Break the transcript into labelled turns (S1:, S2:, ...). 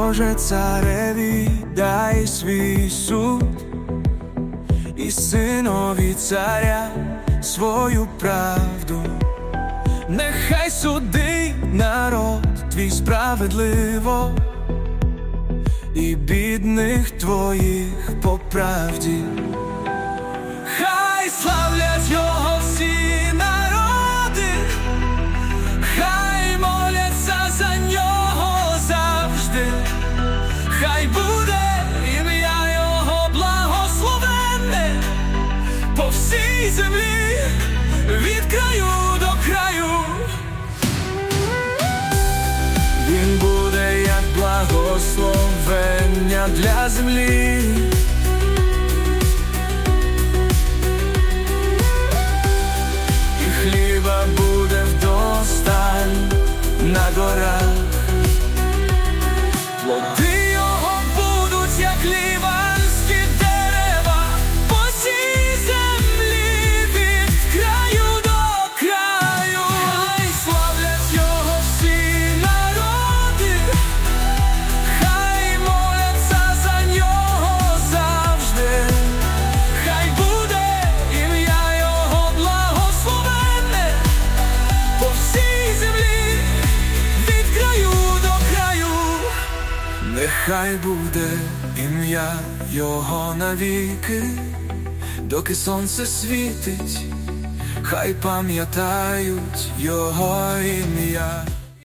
S1: Боже цареві, дай свій суд, і синові царя свою правду. Нехай судить народ твій справедливо, і бідних твоїх по правді. Хай славлять його всі народи, хай моляться за нього завжди, хай буде ім'я його благословенне по всій землі, від краю до краю. Він буде як благословення для землі. І хліба буде вдосталь на горах. Плоди його будуть, як ліванські дерева, по всій землі, від краю до краю. Хай славлять його всі народи, хай моляться за нього завжди, хай буде ім'я його благословенне по всій землі, від краю до краю. Нехай буде ім'я його навіки, доки сонце світить, хай пам'ятають його ім'я.